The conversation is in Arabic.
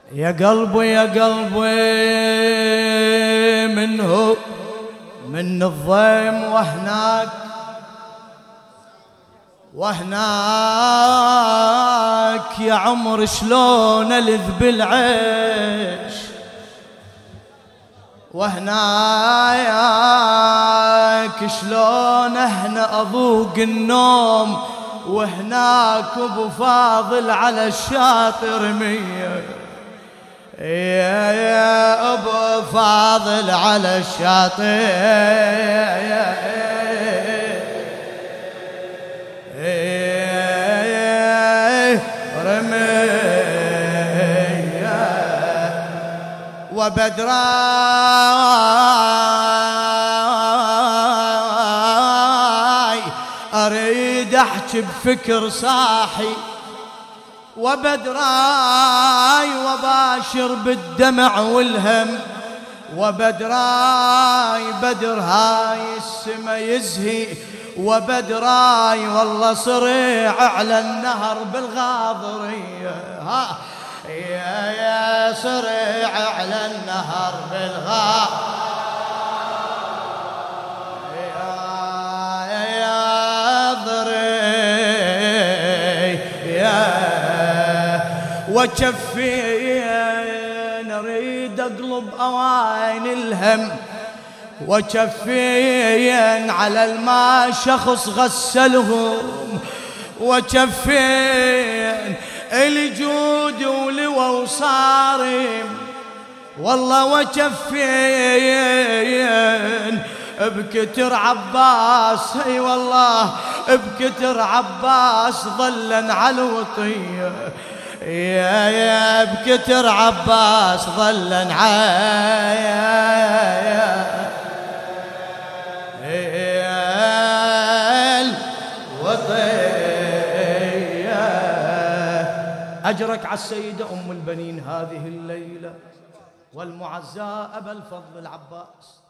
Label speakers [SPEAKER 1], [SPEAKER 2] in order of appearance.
[SPEAKER 1] يا قلبي يا قلبي منه من الضيم وهناك يا عمر شلون ألذ بالعيش، وهناك شلون اهنا اذوق النوم، وهناك ابو فاضل على الشاطئ رميه، يا ابو فاضل على الشاطئ وبدراي اريد احكي بفكر صاحي، وبدراي وباشر بالدمع والهم، وبدراي بدر هاي السما يزهي، وبدراي والله صريع على النهر بالغاضرية، يا صريع على النهر يا ضري وجفين اريد اقلب اوائن الهم، وجفين على الماء شخص غسلهم، وجفين الجود ولوى وصارم، والله وجفين بكتر عباس، اي والله بكتر عباس ظلا على الوطيه، يا بكتر عباس ظلا أجرك على السيدة أم البنين هذه الليلة والمعزاء أبا الفضل العباس.